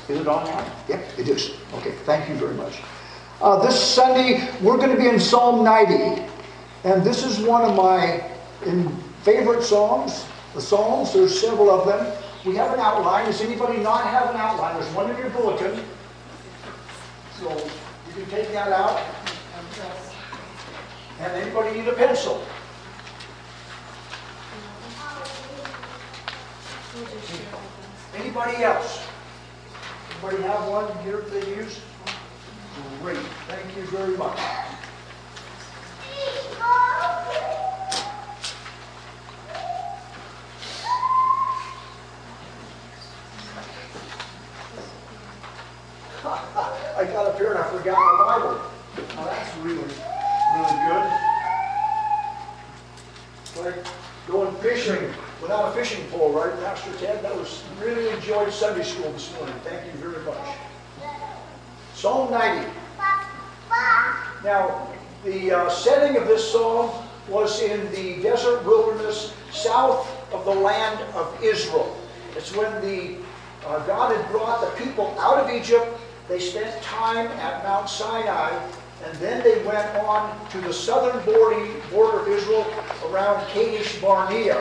Is it online? Yep, it is. Okay, thank you very much. This Sunday, we're going to be in Psalm 90. And this is one of my favorite songs. The Psalms, there's several of them. We have an outline. Does anybody not have an outline? There's one in your bulletin. So you can take that out. And anybody need a pencil? Anybody else? Anybody have one here that they use? Great. Thank you very much. I got up here and I forgot my Bible. Now that's really good. It's like going fishing without a fishing pole, right, Pastor Ted? That was really enjoyed Sunday school this morning. Thank you very much. Psalm 90. Now, the setting of this psalm was in the desert wilderness south of the land of Israel. It's when God had brought the people out of Egypt. They spent time at Mount Sinai, and then they went on to the southern border of Israel around Kadesh Barnea.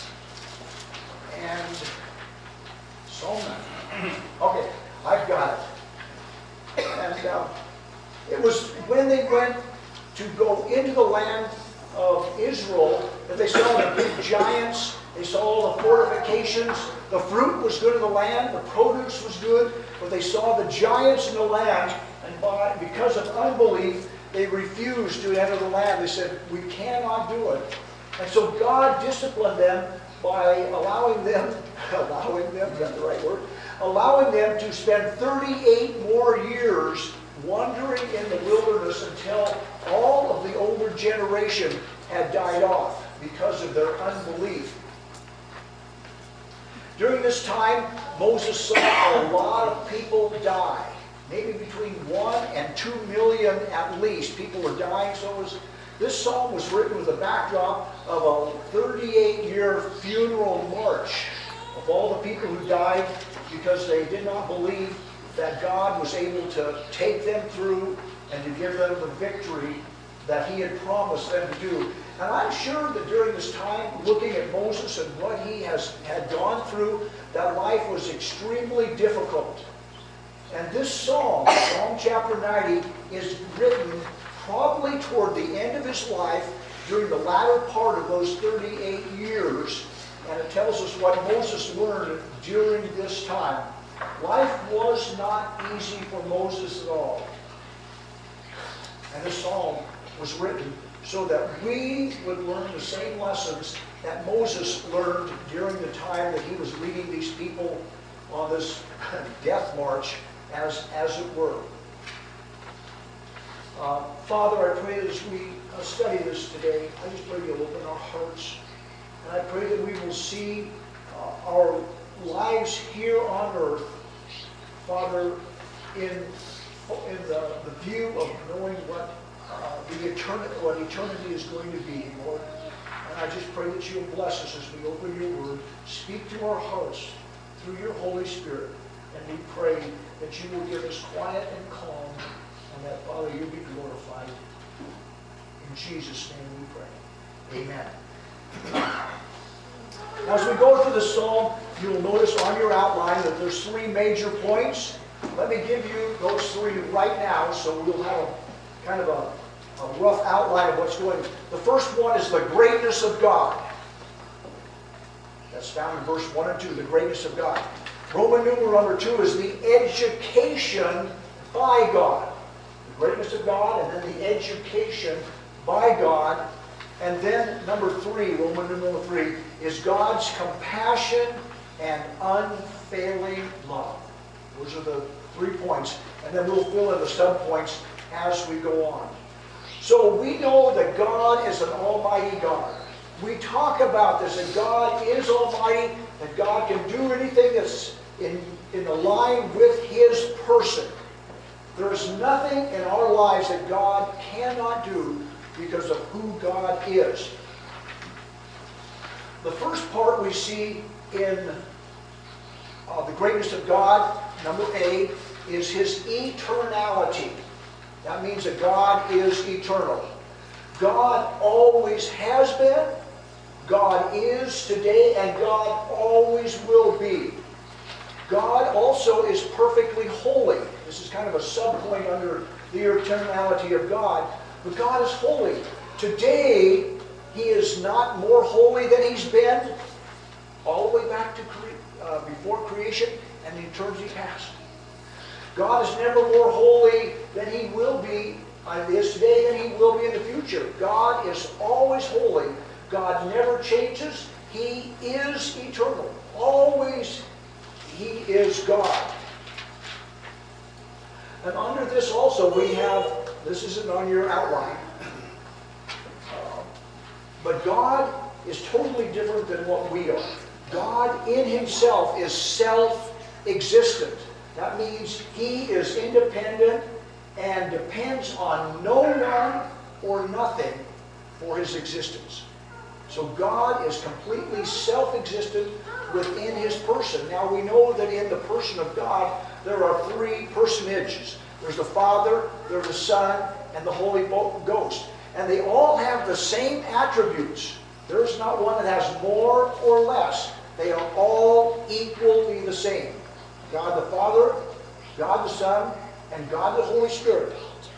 And Psalm 90. Okay, I've got it. And it was when they went to go into the land of Israel that they saw the big giants, they saw all the fortifications, the fruit was good in the land, the produce was good, but they saw the giants in the land, and because of unbelief, they refused to enter the land. They said, we cannot do it. And so God disciplined them by allowing them, is that the right word? Allowing them to spend 38 more years wandering in the wilderness until all of the older generation had died off because of their unbelief. During this time, Moses saw a lot of people die. Maybe between 1 and 2 million at least. People were dying. So this psalm was written with a backdrop of a 38-year funeral march of all the people who died because they did not believe that God was able to take them through and to give them the victory that He had promised them to do. And I'm sure that during this time, looking at Moses and what he had gone through, that life was extremely difficult. And this psalm, Psalm chapter 90, is written probably toward the end of his life, during the latter part of those 38 years. And it tells us what Moses learned during this time. Life was not easy for Moses at all. And this psalm was written so that we would learn the same lessons that Moses learned during the time that he was leading these people on this death march, as it were. Father, I pray that as we study this today, I just pray you'll open our hearts. And I pray that we will see our lives here on earth, Father, in the view of knowing what eternity is going to be, Lord. And I just pray that you'll bless us as we open your word. Speak to our hearts through your Holy Spirit. And we pray that you will give us quiet and calm, and that, Father, you'll be glorified. In Jesus' name we pray. Amen. Now, as we go through the psalm, you'll notice on your outline that there's 3 major points. Let me give you those 3 right now, so we'll have kind of a rough outline of what's going on. The first one is the greatness of God. That's found in verse 1 and 2, the greatness of God. Roman numeral number 2 is the education by God. The greatness of God, and then the education by God. And then number 3, Roman numeral 3, is God's compassion and unfailing love. Those are the 3 points. And then we'll fill in the sub-points as we go on. So we know that God is an almighty God. We talk about this, that God is almighty, that God can do anything that's in the line with His person. There's nothing in our lives that God cannot do because of who God is. The first part we see in the greatness of God, number A, is his eternality. That means that God is eternal. God always has been, God is today, and God always will be. God also is perfectly holy. This is kind of a sub-point under the eternality of God. But God is holy. Today, he is not more holy than he's been all the way back to before creation and eternity past. God is never more holy than he will be, is today than he will be in the future. God is always holy. God never changes. He is eternal. Always he is God. And under this also we have, this isn't on your outline, but God is totally different than what we are. God in himself is self-existent. That means he is independent and depends on no one or nothing for his existence. So God is completely self-existent within his person. Now we know that in the person of God there are three personages. There's the Father, there's the Son, and the Holy Ghost. And they all have the same attributes. There's not one that has more or less. They are all equally the same. God the Father, God the Son, and God the Holy Spirit.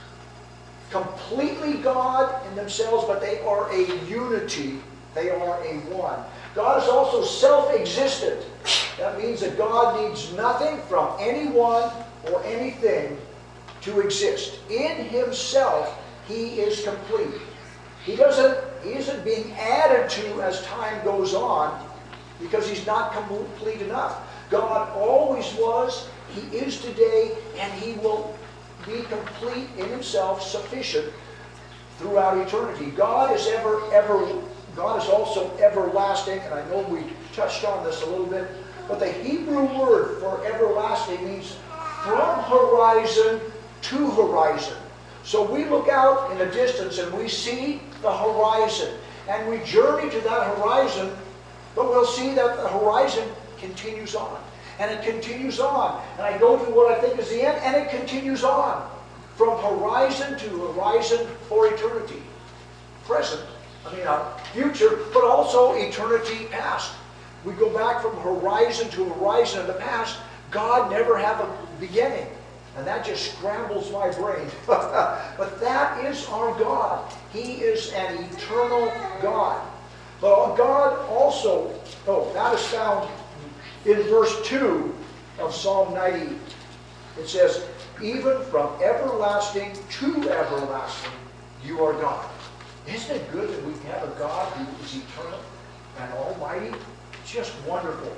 Completely God in themselves, but they are a unity. They are a one. God is also self-existent. That means that God needs nothing from anyone or anything to exist. In himself, he is complete. He isn't being added to as time goes on because he's not complete enough. God always was, he is today, and he will be complete in himself, sufficient throughout eternity. God is God is also everlasting, and I know we touched on this a little bit, but the Hebrew word for everlasting means from horizon to horizon. So we look out in the distance and we see the horizon, and we journey to that horizon, but we'll see that the horizon continues on, and it continues on, and I go to what I think is the end, and it continues on from horizon to horizon for eternity. Present, future, but also eternity past. We go back from horizon to horizon in the past. God never had a beginning. And that just scrambles my brain. But that is our God. He is an eternal God. But God also, that is found in verse 2 of Psalm 90. It says, even from everlasting to everlasting, you are God. Isn't it good that we have a God who is eternal and almighty? It's just wonderful.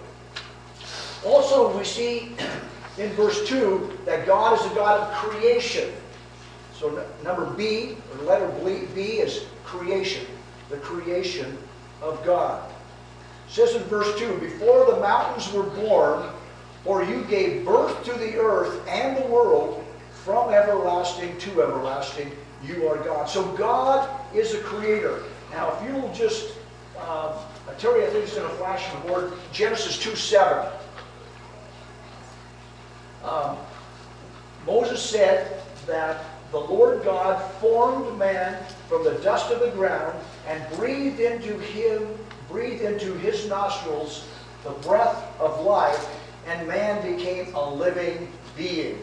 Also, we see in verse 2 that God is a God of creation. So number B, or letter B, is creation. The creation of God. It says in verse 2, before the mountains were born, or you gave birth to the earth and the world, from everlasting to everlasting, you are God. So God is a creator. Now, if you'll just, Terry, I think it's going to flash on the board, Genesis 2:7. Moses said that the Lord God formed man from the dust of the ground and breathed into his nostrils the breath of life, and man became a living being.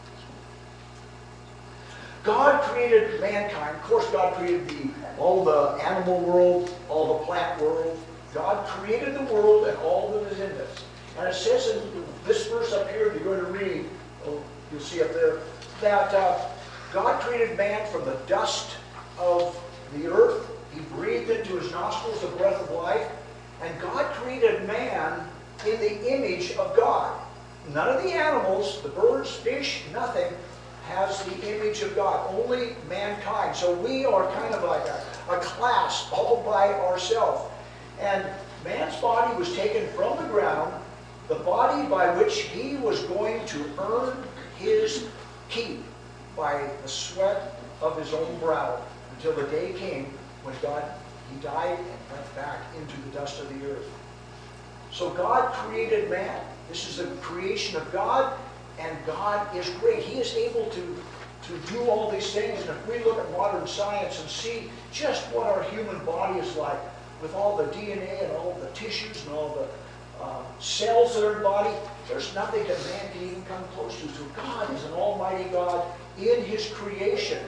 God created mankind. Of course, God created all the animal world, all the plant world. God created the world and all that is in it. And it says in this verse up here, if you're going to read, you'll see up there, that God created man from the dust of the earth. He breathed into his nostrils the breath of life. And God created man in the image of God. None of the animals, the birds, fish, nothing, has the image of God. Only mankind. So we are kind of like a class all by ourselves. And man's body was taken from the ground, the body by which he was going to earn his keep by the sweat of his own brow, until the day came when he died and went back into the dust of the earth. So God created man. This is the creation of God. And God is great. He is able to do all these things. And if we look at modern science and see just what our human body is like, with all the DNA and all the tissues and all the cells that are in the body, there's nothing that man can even come close to. So God is an almighty God in His creation.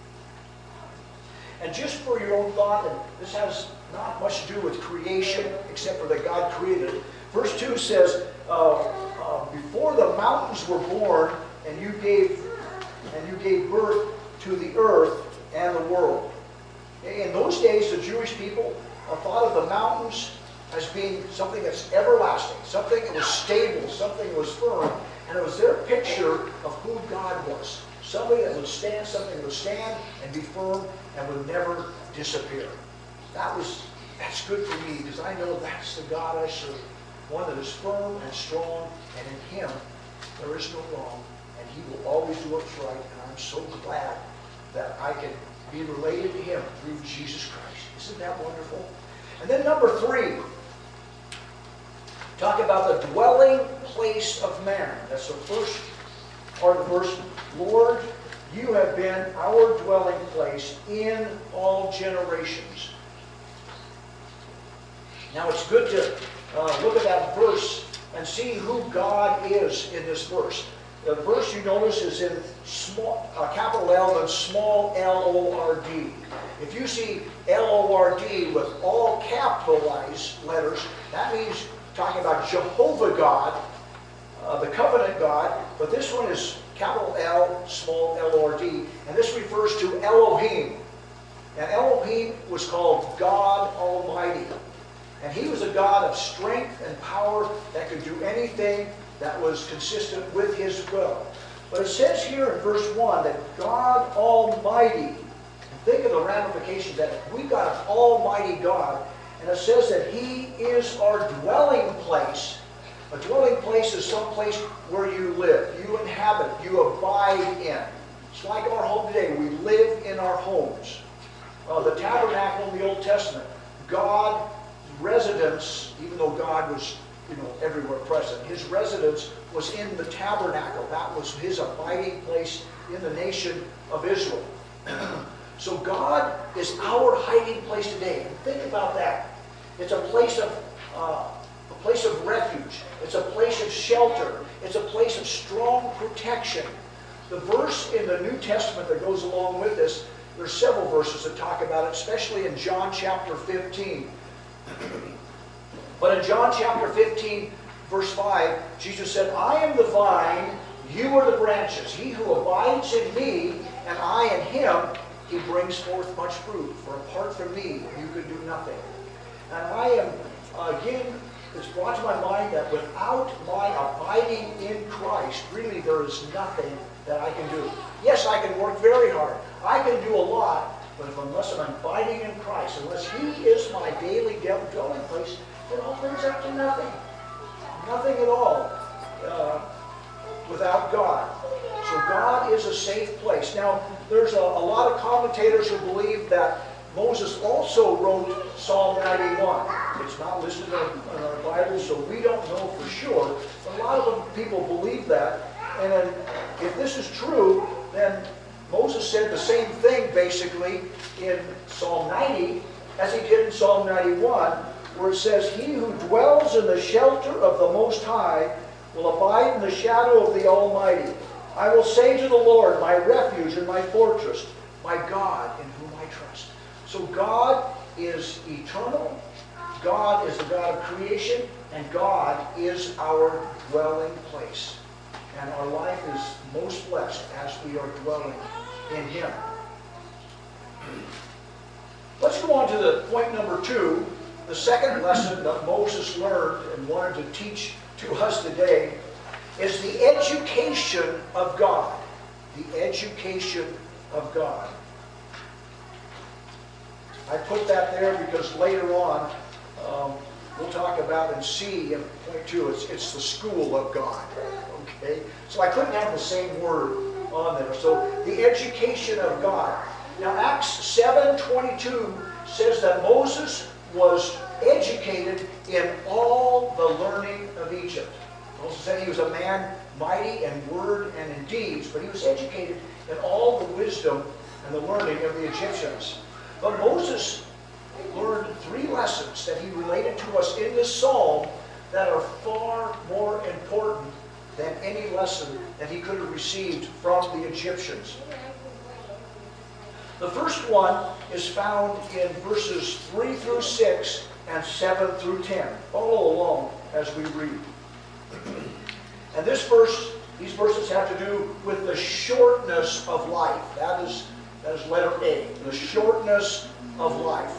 And just for your own thought, and this has not much to do with creation, except for that God created it. Verse 2 says, before the mountains were born, and you gave birth to the earth and the world. In those days, the Jewish people thought of the mountains as being something that's everlasting, something that was stable, something that was firm, and it was their picture of who God was. Somebody that would stand, something that would stand and be firm and would never disappear. That's good for me, because I know that's the God I serve. One that is firm and strong, and in Him there is no wrong, and He will always do what's right, and I'm so glad that I can be related to Him through Jesus Christ. Isn't that wonderful? And then number 3, talk about the dwelling place of man. That's the first part of the verse. Lord, you have been our dwelling place in all generations. Now it's good to look at that verse and see who God is in this verse. The verse you notice is in capital L and small L-O-R-D. If you see L-O-R-D with all capitalized letters, that means talking about Jehovah God, the covenant God, but this one is capital L, small L-O-R-D, and this refers to Elohim. And Elohim was called God Almighty. And He was a God of strength and power that could do anything that was consistent with His will. But it says here in verse 1 that God Almighty, and think of the ramifications that we've got an almighty God, and it says that He is our dwelling place. A dwelling place is some place where you live, you inhabit, you abide in. It's like our home today. We live in our homes. The tabernacle in the Old Testament, God's residence, even though God was everywhere present, His residence was in the tabernacle. That was His abiding place in the nation of Israel. So God is our hiding place today. And think about that. It's a place of refuge. It's a place of shelter. It's a place of strong protection. The verse in the New Testament that goes along with this, there's several verses that talk about it, especially in John chapter 15. But in John chapter 15, verse 5, Jesus said, I am the vine, you are the branches. He who abides in me, and I in him, he brings forth much fruit. For apart from me, you could do nothing. And I am, again, it's brought to my mind that without my abiding in Christ, really there is nothing that I can do. Yes, I can work very hard. I can do a lot, but unless I'm abiding in Christ, unless He is my daily dwelling place, it all brings up to nothing. Nothing at all without God. So God is a safe place. Now, there's a lot of commentators who believe that Moses also wrote Psalm 91. It's not listed in our Bible, so we don't know for sure. But a lot of people believe that. And then, if this is true, then Moses said the same thing, basically, in Psalm 90 as he did in Psalm 91, where it says, He who dwells in the shelter of the Most High will abide in the shadow of the Almighty. I will say to the Lord, my refuge and my fortress, my God in whom I trust. So God is eternal, God is the God of creation, and God is our dwelling place. And our life is most blessed as we are dwelling in Him. Let's go on to the point number 2. The second lesson that Moses learned and wanted to teach to us today is the education of God. The education of God. I put that there because later on we'll talk about and see in point 2, it's the school of God. Okay? So I couldn't have the same word on there. So the education of God. Now Acts 7:22 says that Moses was educated in all the learning of Egypt. Moses said he was a man mighty in word and in deeds, but he was educated in all the wisdom and the learning of the Egyptians. But Moses learned 3 lessons that he related to us in this psalm that are far more important than any lesson that he could have received from the Egyptians. The first one is found in verses 3 through 6 and 7 through 10. Follow along as we read. And these verses have to do with the shortness of life. That is letter A, the shortness of life.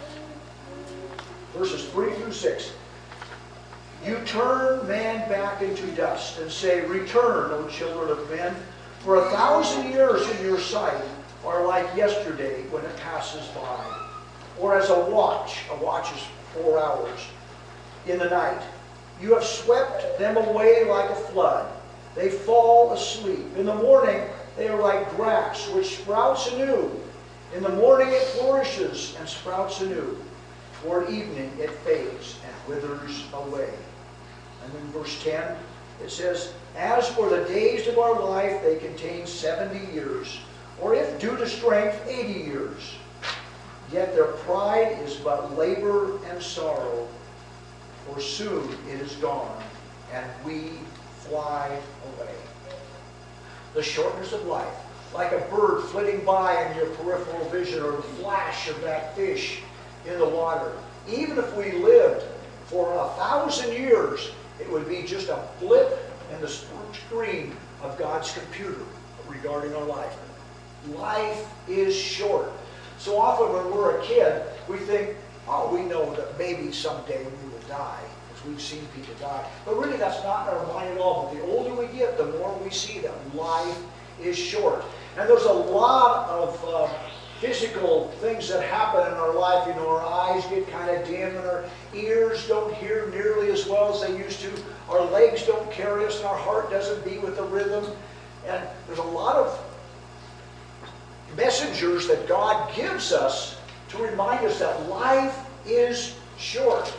Verses 3 through 6. You turn man back into dust and say, return, O children of men, for 1,000 years in your sight are like yesterday when it passes by. Or as a watch is 4 hours in the night. You have swept them away like a flood. They fall asleep. In the morning they are like grass which sprouts anew. In the morning it flourishes and sprouts anew. Toward evening it fades and withers away. And then verse 10, it says, as for the days of our life, they contain 70 years, or if due to strength, 80 years. Yet their pride is but labor and sorrow, for soon it is gone, and we fly away. The shortness of life, like a bird flitting by in your peripheral vision, or the flash of that fish in the water. Even if we lived for 1,000 years, it would be just a blip in the screen of God's computer regarding our life. Life is short. So often when we're a kid, we think, oh, we know that maybe someday we will die, because we've seen people die. But really that's not in our mind at all. But the older we get, the more we see that life is short. And there's a lot of physical things that happen in our life. You know, our eyes get kind of dim, and our ears don't hear nearly as well as they used to. Our legs don't carry us, and our heart doesn't beat with the rhythm. And there's a lot of messengers that God gives us to remind us that life is short.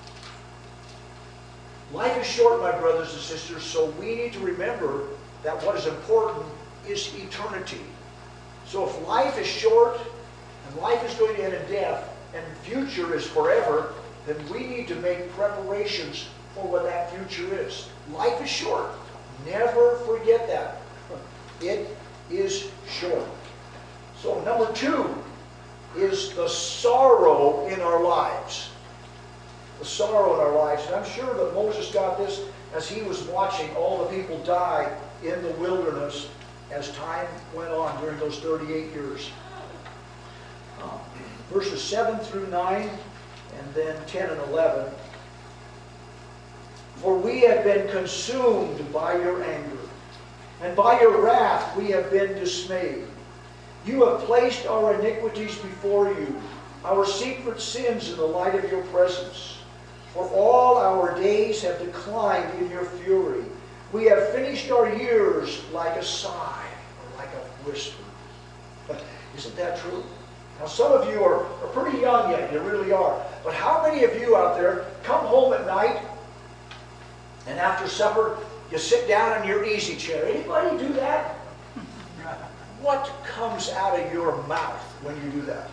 Life is short, my brothers and sisters, so we need to remember that what is important is eternity. So if life is short, and life is going to end in death, and the future is forever, then we need to make preparations for what that future is. Life is short. Never forget that. It is short. So number 2 is the sorrow in our lives. The sorrow in our lives. And I'm sure that Moses got this as he was watching all the people die in the wilderness as time went on during those 38 years. Verses 7 through 9, and then 10 and 11. For we have been consumed by your anger, and by your wrath we have been dismayed. You have placed our iniquities before you, our secret sins in the light of your presence. For all our days have declined in your fury. We have finished our years like a sigh, or like a whisper. Isn't that true? Now some of you are pretty young yet, you really are. But how many of you out there come home at night, and after supper, you sit down in your easy chair? Anybody do that? What comes out of your mouth when you do that?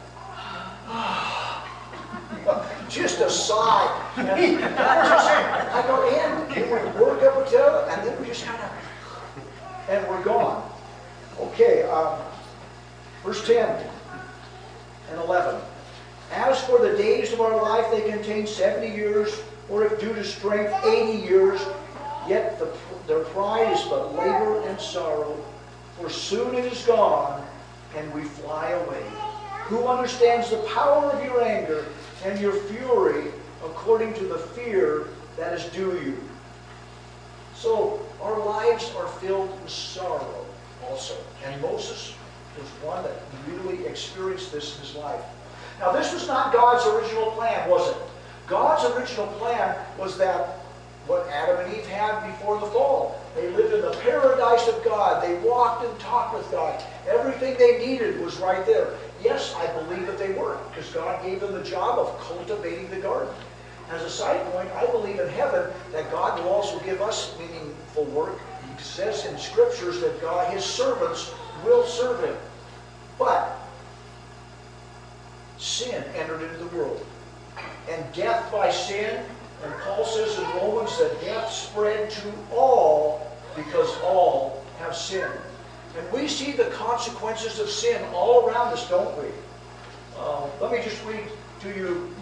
Just a sigh. And I go in, and we work up together, and then we just kind of, and we're gone. Okay, verse 10 and 11. As for the days of our life, they contain 70 years, or if due to strength, 80 years. Yet their pride is but labor and sorrow. For soon it is gone, and we fly away. Who understands the power of your anger and your fury according to the fear that is due you? So our lives are filled with sorrow also. And Moses was one that really experienced this in his life. Now this was not God's original plan, was it? God's original plan was that what Adam and Eve had before the fall. They lived in the paradise of God. They walked and talked with God. Everything they needed was right there. Yes, I believe that they were, because God gave them the job of cultivating the garden. As a side point, I believe in heaven that God will also give us meaningful work, says in Scriptures that God, His servants will serve Him. But sin entered into the world. And death by sin, and Paul says in Romans that death spread to all because all have sinned. And we see the consequences of sin all around us, don't we? Let me just read to you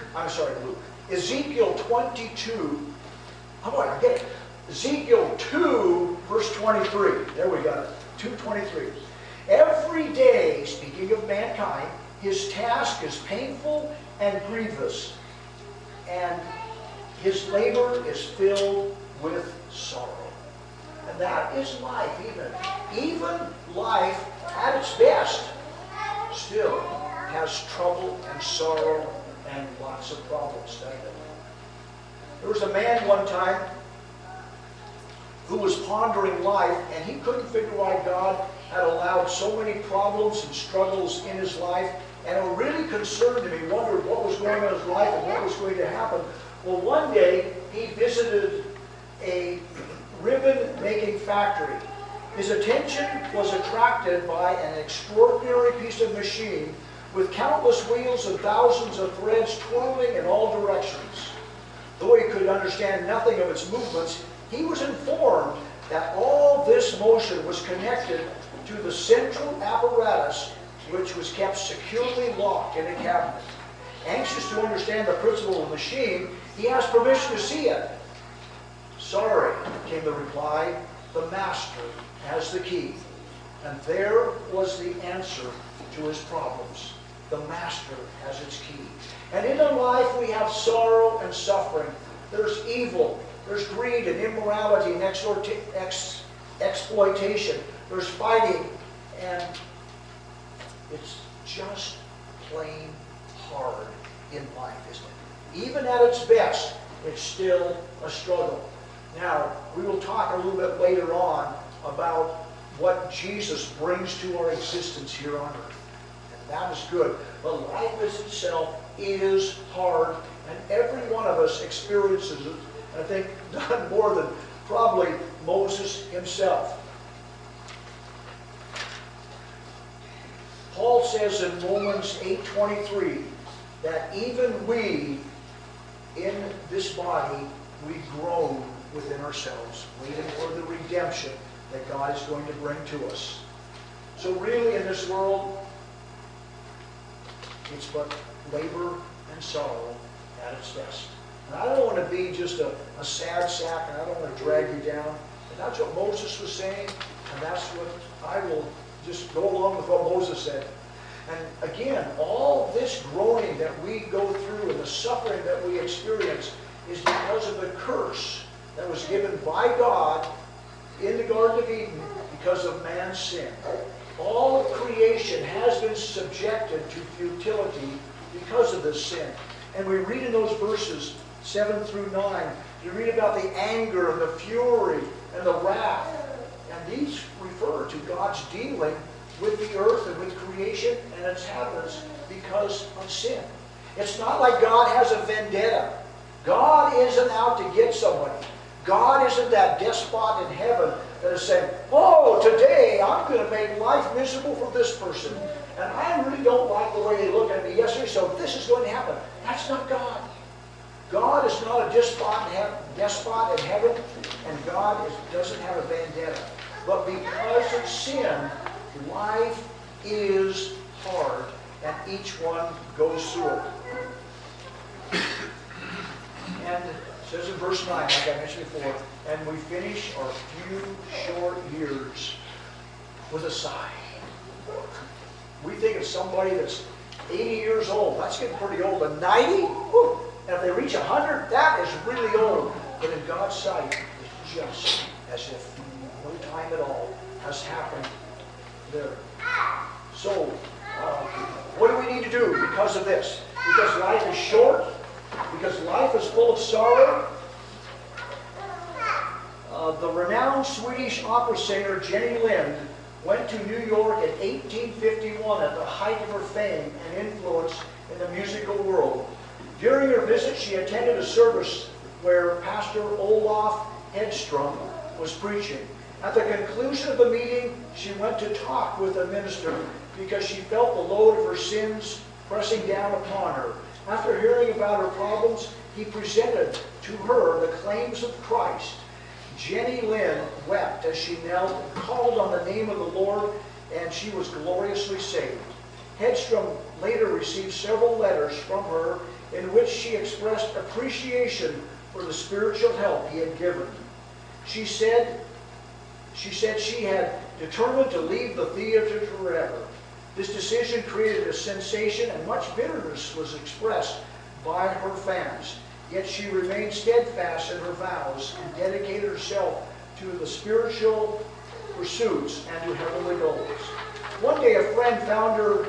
Ezekiel 22. How about I get it? Ezekiel 2, verse 23. There we got it. 2:23. Every day, speaking of mankind, his task is painful and grievous, and his labor is filled with sorrow. And that is life, even life at its best still has trouble and sorrow and lots of problems, doesn't it? There was a man one time who was pondering life, and he couldn't figure why God had allowed so many problems and struggles in his life, and it really concerned him. He wondered what was going on in his life and what was going to happen. Well, one day he visited a ribbon-making factory. His attention was attracted by an extraordinary piece of machine with countless wheels and thousands of threads twirling in all directions. Though he could understand nothing of its movements, he was informed that all this motion was connected to the central apparatus, which was kept securely locked in a cabinet. Anxious to understand the principle of the machine, he asked permission to see it. "Sorry," came the reply, "the master has the key." And there was the answer to his problems. The master has its key. And in our life we have sorrow and suffering. There's evil. There's greed and immorality and exploitation. There's fighting. And it's just plain hard in life, isn't it? Even at its best, it's still a struggle. Now, we will talk a little bit later on about what Jesus brings to our existence here on earth. And that is good. But life as itself is hard, and every one of us experiences it. I think none more than probably Moses himself. Paul says in Romans 8:23 that even we, in this body, we groan within ourselves, waiting for the redemption that God is going to bring to us. So really in this world, it's but labor and sorrow at its best. And I don't want to be just a sad sack, and I don't want to drag you down. And that's what Moses was saying, and that's what I will just go along with what Moses said. And again, all this groaning that we go through and the suffering that we experience is because of the curse that was given by God in the Garden of Eden because of man's sin. All of creation has been subjected to futility because of this sin. And we read in those verses 7 through 9, you read about the anger and the fury and the wrath. And these refer to God's dealing with the earth and with creation and its inhabitants because of sin. It's not like God has a vendetta. God isn't out to get somebody. God isn't that despot in heaven that is saying, "Oh, today I'm going to make life miserable for this person. And I really don't like the way they look at me yesterday, so this is going to happen." That's not God. God is not a despot in heaven, and God doesn't have a vendetta. But because of sin, life is hard, and each one goes through it. And it says in verse 9, like I mentioned before, and we finish our few short years with a sigh. We think of somebody that's 80 years old. That's getting pretty old. But 90? Whew. And if they reach 100, that is really old. But in God's sight, it's just as if no time at all has happened there. So, what do we need to do because of this? Because life is short? Because life is full of sorrow? The renowned Swedish opera singer Jenny Lind went to New York in 1851 at the height of her fame and influence in the musical world. During her visit, she attended a service where Pastor Olaf Hedström was preaching. At the conclusion of the meeting, she went to talk with the minister because she felt the load of her sins pressing down upon her. After hearing about her problems, he presented to her the claims of Christ. Jenny Lynn wept as she knelt and called on the name of the Lord, and she was gloriously saved. Hedstrom later received several letters from her in which she expressed appreciation for the spiritual help he had given. She said she had determined to leave the theater forever. This decision created a sensation, and much bitterness was expressed by her fans. Yet she remained steadfast in her vows and dedicated herself to the spiritual pursuits and to heavenly goals. One day a friend found her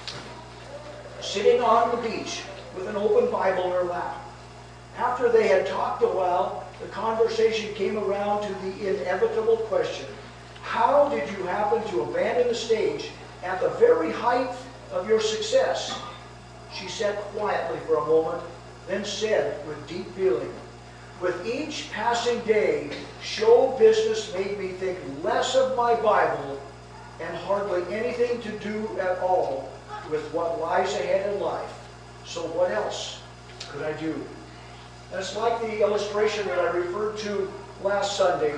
sitting on the beach with an open Bible in her lap. After they had talked a while, the conversation came around to the inevitable question: how did you happen to abandon the stage at the very height of your success? She sat quietly for a moment, then said with deep feeling, "With each passing day, show business made me think less of my Bible and hardly anything to do at all with what lies ahead in life. So what else could I do?" And it's like the illustration that I referred to last Sunday,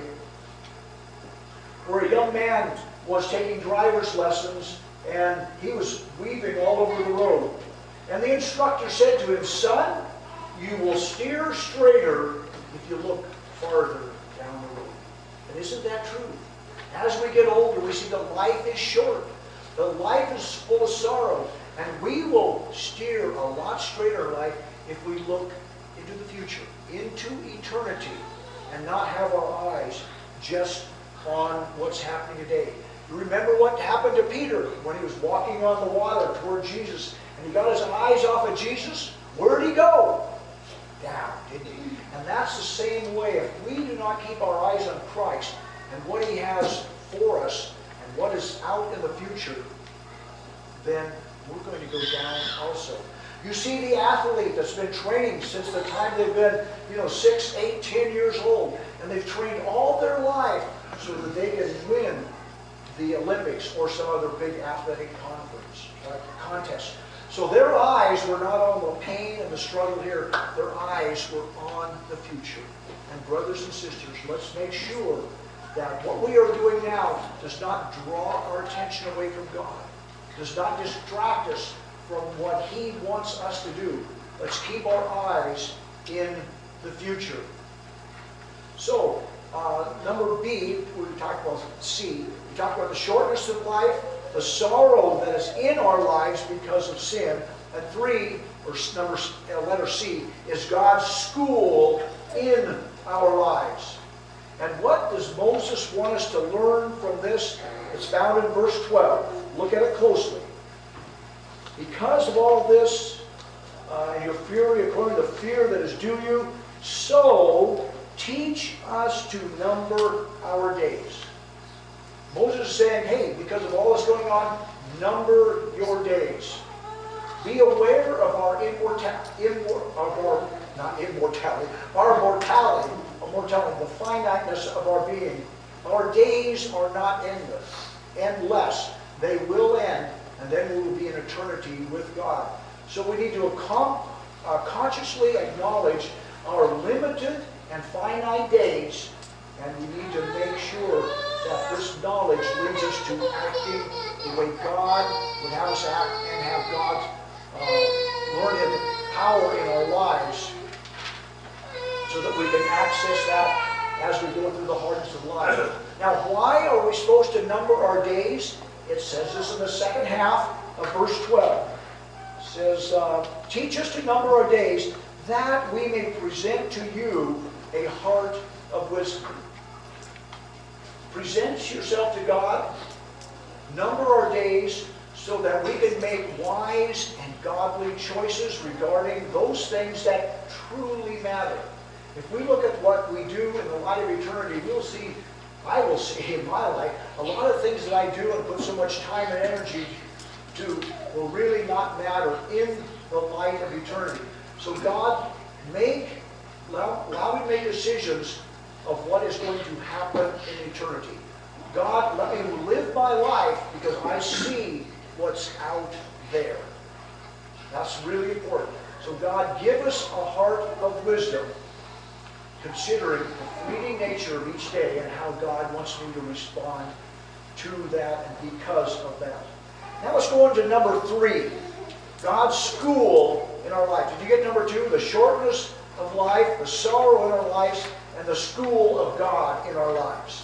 where a young man was taking driver's lessons and he was weaving all over the road. And the instructor said to him, "Son, you will steer straighter if you look farther down the road." And isn't that true? As we get older, we see that life is short. The life is full of sorrow. And we will steer a lot straighter life if we look into the future, into eternity, and not have our eyes just on what's happening today. You remember what happened to Peter when he was walking on the water toward Jesus, and he got his eyes off of Jesus? Where did he go? Down, didn't he? And that's the same way. If we do not keep our eyes on Christ and what he has for us and what is out in the future, then we're going to go down also. You see the athlete that's been training since the time they've been, 6, 8, 10 years old, and they've trained all their life so that they can win the Olympics or some other big athletic contest. So their eyes were not on the pain and the struggle here. Their eyes were on the future. And brothers and sisters, let's make sure that what we are doing now does not draw our attention away from God, does not distract us from what he wants us to do. Let's keep our eyes in the future. So, number B, we talked about C. We talked about the shortness of life, the sorrow that is in our lives because of sin. And 3, or letter C, is God's school in our lives. And what does Moses want us to learn from this? It's found in verse 12. Look at it closely. Because of all this, and your fury according to the fear that is due you, so teach us to number our days. Moses is saying, hey, because of all this going on, number your days. Be aware of our mortality, the finiteness of our being. Our days are not endless. They will end, and then we will be in eternity with God. So we need to consciously acknowledge our limited and finite days, and we need to make sure that this knowledge leads us to acting the way God would have us act, and have God's learned power in our lives, so that we can access that as we go through the hardness of life. Now, why are we supposed to number our days? It says this in the second half of verse 12. It says, teach us to number our days, that we may present to you a heart of wisdom. Present yourself to God, number our days, so that we can make wise and godly choices regarding those things that truly matter. If we look at what we do in the light of eternity, I will see in my life, a lot of things that I do and put so much time and energy to will really not matter in the light of eternity. So God, allow me to make decisions of what is going to happen in eternity. God, let me live my life because I see what's out there. That's really important. So God, give us a heart of wisdom, considering the fleeting nature of each day and how God wants me to respond to that and because of that. Now let's go on to number 3. God's school in our life. Did you get number 2? The shortness of life, the sorrow in our lives, and the school of God in our lives.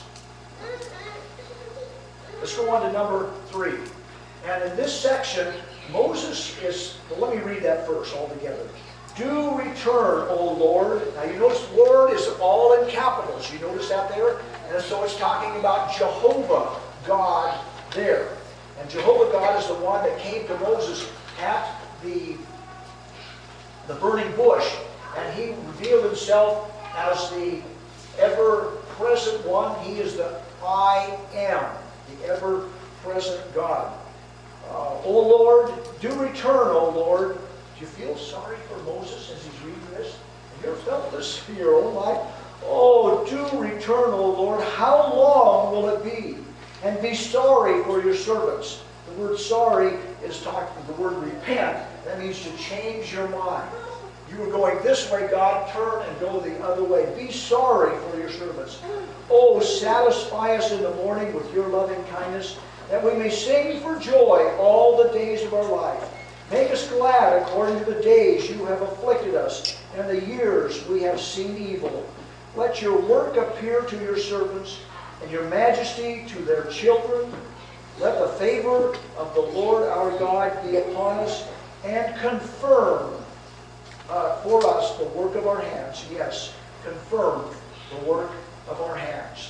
Let's go on to number 3. And in this section, Moses is, well, let me read that verse all together. Do return, O Lord. Now you notice Lord is all in capitals. You notice that there? And so it's talking about Jehovah God there. And Jehovah God is the one that came to Moses at the burning bush. And he revealed himself as the ever-present one. He is the I am, the ever-present God. O Lord, do return, O Lord. Do you feel sorry for Moses as he's reading this? Have you ever felt this in your own life? Oh, do return, O Lord. How long will it be? And be sorry for your servants. The word sorry is talking, the word repent. That means to change your mind. You were going this way, God, turn and go the other way. Be sorry for your servants. Oh, satisfy us in the morning with your loving kindness, that we may sing for joy all the days of our life. Make us glad according to the days you have afflicted us, and the years we have seen evil. Let your work appear to your servants, and your majesty to their children. Let the favor of the Lord our God be upon us, and confirm for us the work of our hands. Yes, confirm the work of our hands.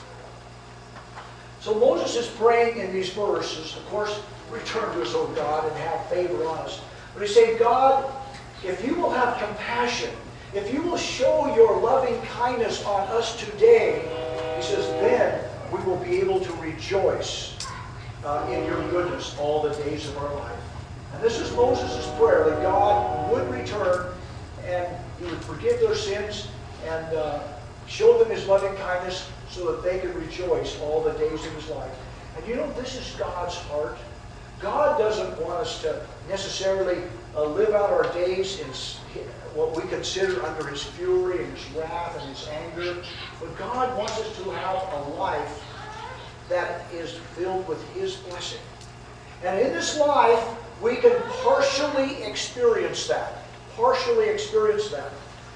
So Moses is praying in these verses, of course, return to us, O God, and have favor on us. But he's saying, God, if you will have compassion, if you will show your loving kindness on us today, he says, then we will be able to rejoice in your goodness all the days of our life. And this is Moses' prayer, that God would return and he would forgive their sins and show them his loving kindness so that they could rejoice all the days of his life. And you know, this is God's heart. God doesn't want us to necessarily live out our days in what we consider under his fury and his wrath and his anger. But God wants us to have a life that is filled with his blessing. And in this life, we can partially experience that. Partially experience that.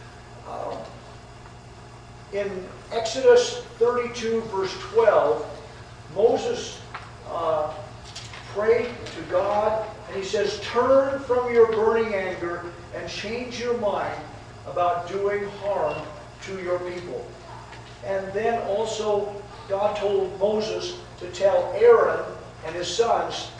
In Exodus 32, verse 12, Moses prayed to God, and he says, turn from your burning anger and change your mind about doing harm to your people. And then also, God told Moses to tell Aaron and his sons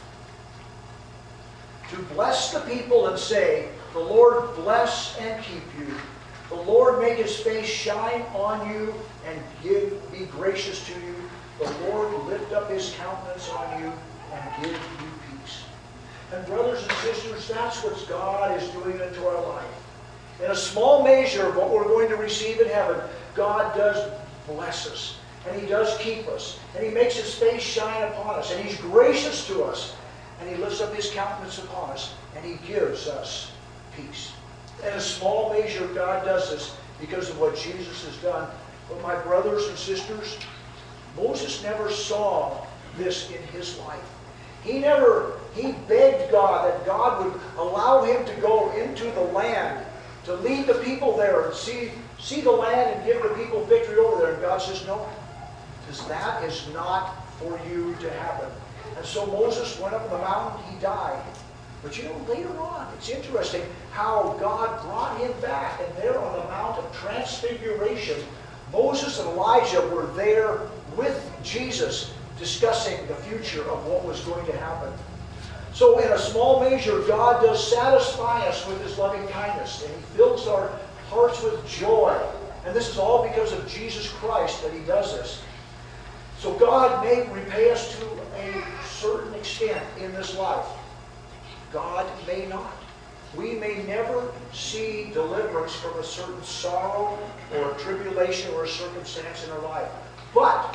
to bless the people and say, the Lord bless and keep you. The Lord make his face shine on you and be gracious to you. The Lord lift up his countenance on you and give you peace. And brothers and sisters, that's what God is doing into our life. In a small measure of what we're going to receive in heaven, God does bless us. And he does keep us. And he makes his face shine upon us. And he's gracious to us. And he lifts up his countenance upon us. And he gives us peace. In a small measure, God does this because of what Jesus has done. But my brothers and sisters, Moses never saw this in his life. He begged God that God would allow him to go into the land, to lead the people there and see the land and give the people victory over there. And God says, no, because that is not for you to happen. And so Moses went up on the mountain, he died. But you know, later on, it's interesting how God brought him back. And there on the Mount of Transfiguration, Moses and Elijah were there with Jesus discussing the future of what was going to happen. So in a small measure, God does satisfy us with his loving kindness. And he fills our hearts with joy. And this is all because of Jesus Christ that he does this. So God may repay us to a certain extent in this life. God may not. we may never see deliverance from a certain sorrow or a tribulation or a circumstance in our life. But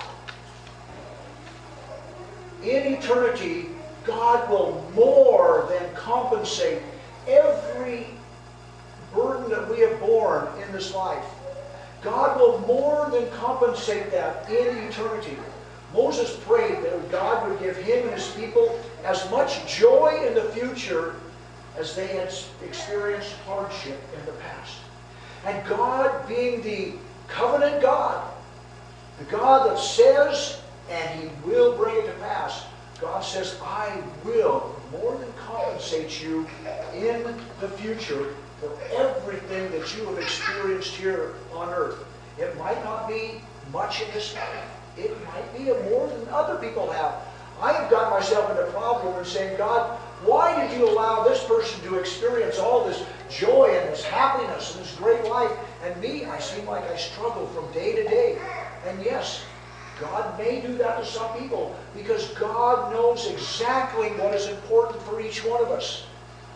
in eternity, God will more than compensate every burden that we have borne in this life. God will more than compensate that in eternity. Moses prayed that God would give him and his people as much joy in the future as they had experienced hardship in the past. And God, being the covenant God, the God that says, and He will bring it to pass, God says, I will more than compensate you in the future for everything that you have experienced here on earth. It might not be much in this life. It might be more than other people have. I have got myself into a problem in saying, God, why did you allow this person to experience all this joy and this happiness and this great life? And me, I seem like I struggle from day to day. And yes, God may do that to some people because God knows exactly what is important for each one of us.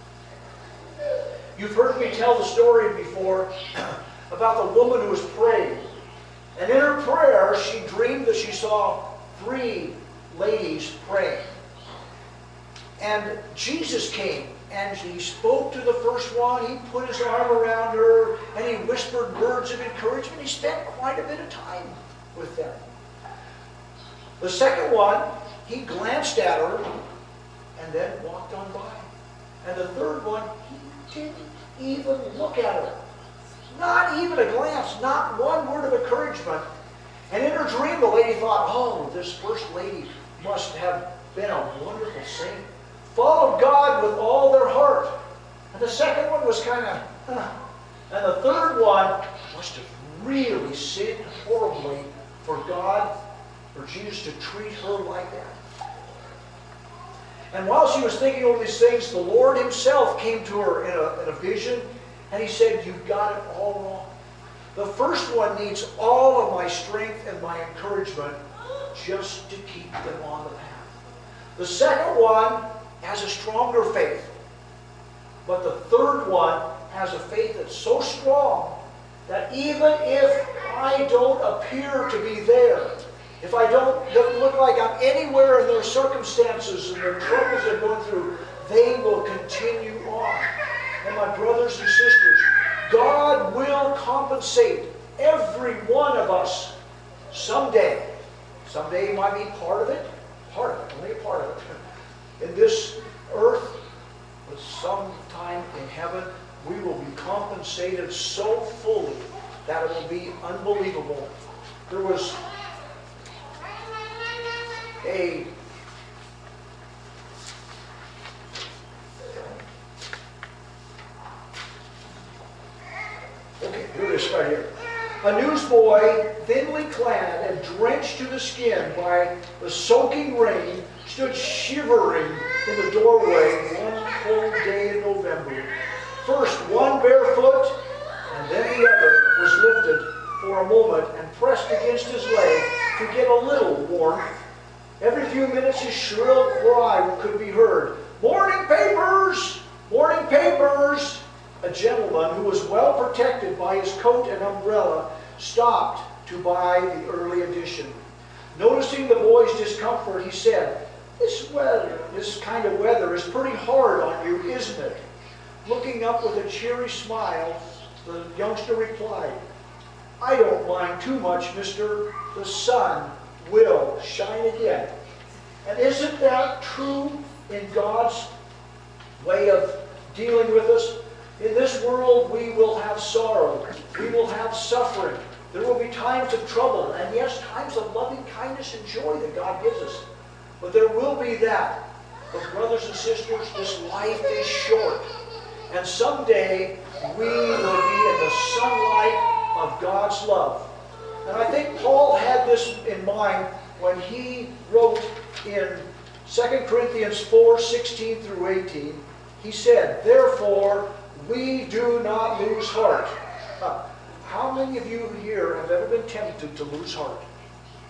You've heard me tell the story before about the woman who was praying. And in her prayer, she dreamed that she saw 3 ladies praying. And Jesus came and He spoke to the first one. He put His arm around her and He whispered words of encouragement. He spent quite a bit of time with them. The second one, He glanced at her and then walked on by. And the third one, He didn't even look at her. Not even a glance, not one word of encouragement. And in her dream, the lady thought, oh, this first lady must have been a wonderful saint. Followed God with all their heart. And the second one was kind of, And the third one must have really sinned horribly for God, for Jesus to treat her like that. And while she was thinking over these things, the Lord Himself came to her in a vision, and He said, you've got it all wrong. The first one needs all of my strength and my encouragement just to keep them on the path. The second one has a stronger faith. But the third one has a faith that's so strong that even if I don't appear to be there, if I doesn't look like I'm anywhere in their circumstances and their troubles they're going through, they will continue on. And my brothers and sisters, God will compensate every one of us someday. Someday might be part of it, only a part of it. In this earth, but sometime in heaven, we will be compensated so fully that it will be unbelievable. There was a here it is right here. A newsboy, thinly clad and drenched to the skin by the soaking rain, stood shivering in the doorway one cold day in November. First one bare foot, and then the other was lifted for a moment and pressed against his leg to get a little warmth. Every few minutes his shrill cry could be heard. Morning papers! Morning papers! A gentleman who was well protected by his coat and umbrella stopped to buy the early edition. Noticing the boy's discomfort, he said, this kind of weather is pretty hard on you, isn't it? Looking up with a cheery smile, the youngster replied, I don't mind too much, mister. The sun will shine again. And isn't that true in God's way of dealing with us? In this world, we will have sorrow. We will have suffering. There will be times of trouble. And yes, times of loving kindness and joy that God gives us. But there will be that. But brothers and sisters, this life is short. And someday, we will be in the sunlight of God's love. And I think Paul had this in mind when he wrote in 2 Corinthians 4:16 through 18. He said, therefore, we do not lose heart. How many of you here have ever been tempted to lose heart?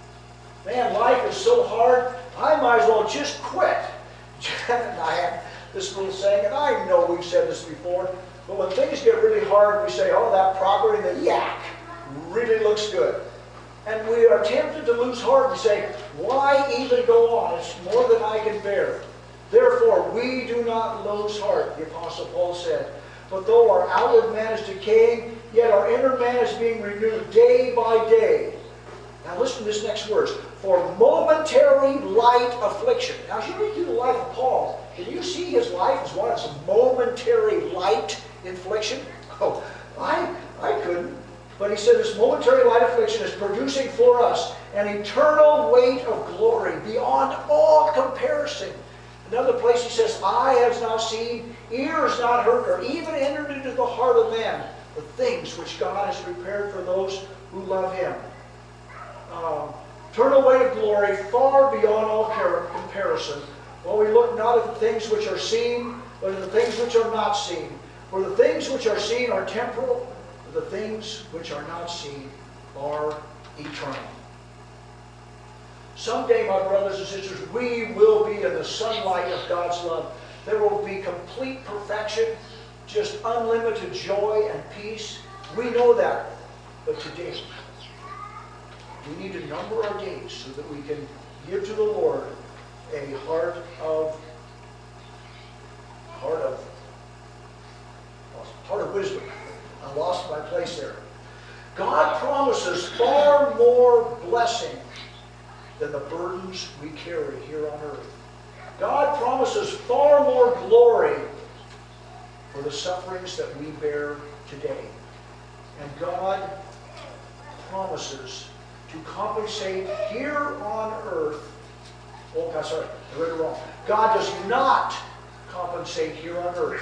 Man, life is so hard, I might as well just quit. this little saying, and I know we've said this before, but when things get really hard, we say, oh, that property, the yak, really looks good. And we are tempted to lose heart and say, why even go on? It's more than I can bear. Therefore, we do not lose heart, the Apostle Paul said. But though our outward man is decaying, yet our inner man is being renewed day by day. Now listen to this next verse. For momentary light affliction. Now as you read through the life of Paul, can you see his life as what? It's a momentary light affliction? Oh, I couldn't. But he said this momentary light affliction is producing for us an eternal weight of glory beyond all comparison. Another place he says, eye has not seen, ear has not heard, or even entered into the heart of man the things which God has prepared for those who love Him. Eternal weight of glory far beyond all comparison. Well, we look not at the things which are seen, but at the things which are not seen. For the things which are seen are temporal, but the things which are not seen are eternal. Someday, my brothers and sisters, we will be in the sunlight of God's love. There will be complete perfection, just unlimited joy and peace. We know that. But today, we need to number our days so that we can give to the Lord a heart of wisdom. I lost my place there. God promises far more blessing than the burdens we carry here on earth. God promises far more glory for the sufferings that we bear today. And God promises to compensate here on earth. Oh, God, sorry, I read it wrong. God does not compensate here on earth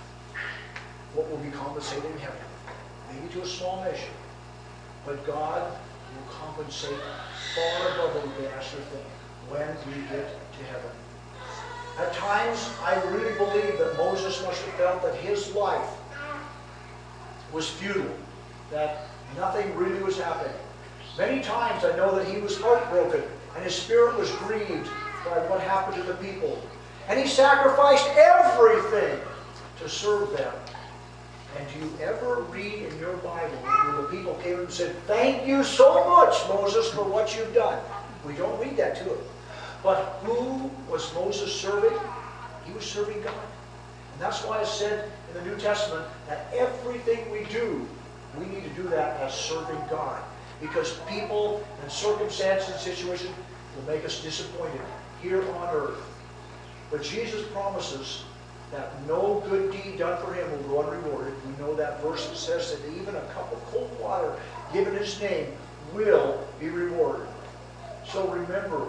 what will be compensated in heaven. Maybe to a small measure. But God will compensate far above what we can ask or think when we get to heaven. At times, I really believe that Moses must have felt that his life was futile, that nothing really was happening. Many times I know that he was heartbroken and his spirit was grieved by what happened to the people. And he sacrificed everything to serve them. And do you ever read in your Bible where the people came and said, thank you so much, Moses, for what you've done? We don't read that to him. But who was Moses serving? He was serving God. And that's why it's said in the New Testament that everything we do, we need to do that as serving God. Because people and circumstances and situations will make us disappointed here on earth. But Jesus promises that no good deed done for Him will go unrewarded. We know that verse that says that even a cup of cold water given His name will be rewarded. So remember,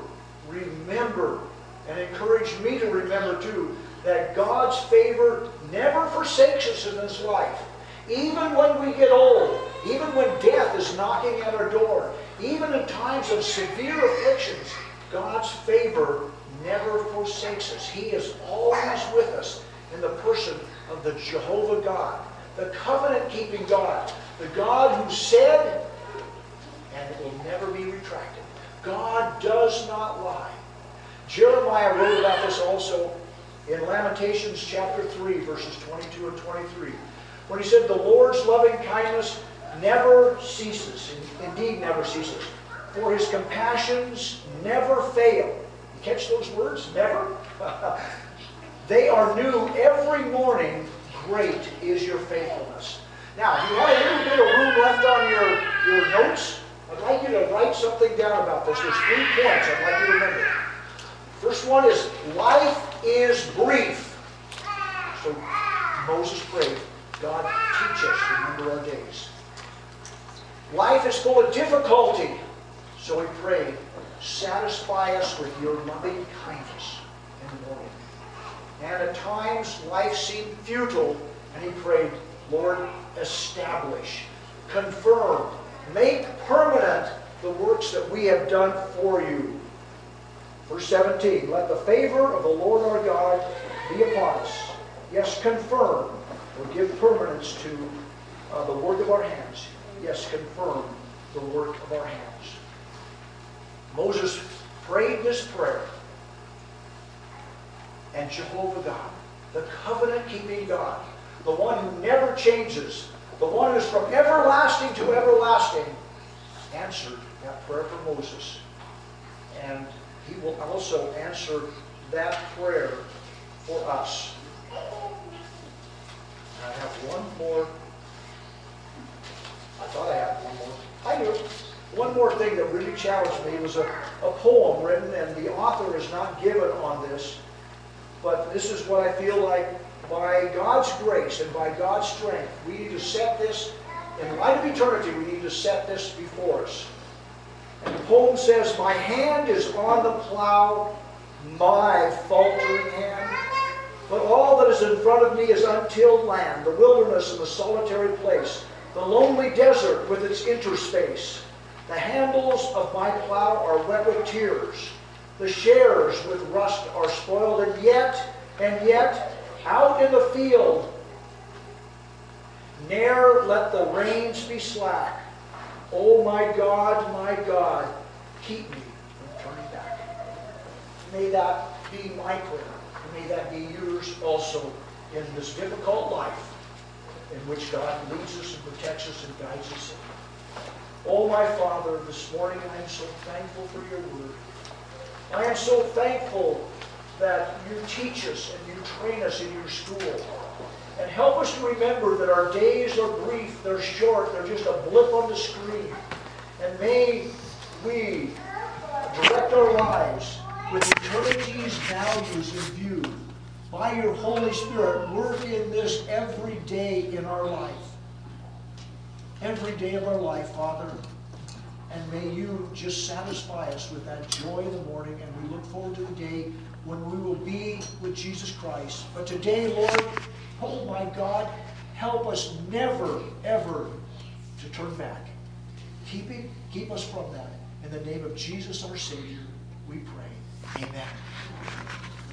and encourage me to remember too, that God's favor never forsakes us in this life. Even when we get old, even when death is knocking at our door, even in times of severe afflictions, God's favor never forsakes us. He is always with us in the person of the Jehovah God, the covenant-keeping God, the God who said, and it will never be retracted. God does not lie. Jeremiah wrote about this also in Lamentations chapter 3, verses 22 and 23, when he said, the Lord's loving kindness never ceases, indeed never ceases, for His compassions never fail. You catch those words? Never? They are new every morning. Great is your faithfulness. Now, if you have a little bit of room left on your notes, I'd like you to write something down about this. There's 3 points I'd like you to remember. First one is, life is brief. So Moses prayed, God, teach us to remember our days. Life is full of difficulty. So he prayed, satisfy us with your loving kindness in the morning. And at times, life seemed futile, and he prayed, Lord, establish, confirm, make permanent the works that we have done for you. Verse 17, let the favor of the Lord our God be upon us. Yes, confirm, or give permanence to the work of our hands. Yes, confirm the work of our hands. Moses prayed this prayer, and Jehovah God, the covenant-keeping God, the one who never changes, the one who is from everlasting to everlasting, answered that prayer for Moses. And he will also answer that prayer for us. I have one more. I thought I had one more. I do. One more thing that really challenged me. It was a poem written, and the author is not given on this, but this is what I feel like, by God's grace and by God's strength, we need to set this, in light of eternity, we need to set this before us. And the poem says, "My hand is on the plow, my faltering hand, but all that is in front of me is untilled land, the wilderness and the solitary place, the lonely desert with its interspace. The handles of my plow are wet with tears, the shares with rust are spoiled, and yet, out in the field, ne'er let the reins be slack. Oh my God, keep me from turning back." May that be my prayer. May that be yours also in this difficult life in which God leads us and protects us and guides us in. Oh my Father, this morning I am so thankful for your word. I am so thankful that you teach us and you train us in your school. And help us to remember that our days are brief, they're short, they're just a blip on the screen. And may we direct our lives with eternity's values in view. By your Holy Spirit, work in this every day in our life. Every day of our life, Father. And may you just satisfy us with that joy in the morning, and we look forward to the day when we will be with Jesus Christ. But today, Lord, oh my God, help us never, ever to turn back. Keep us from that. In the name of Jesus, our Savior, we pray. Amen.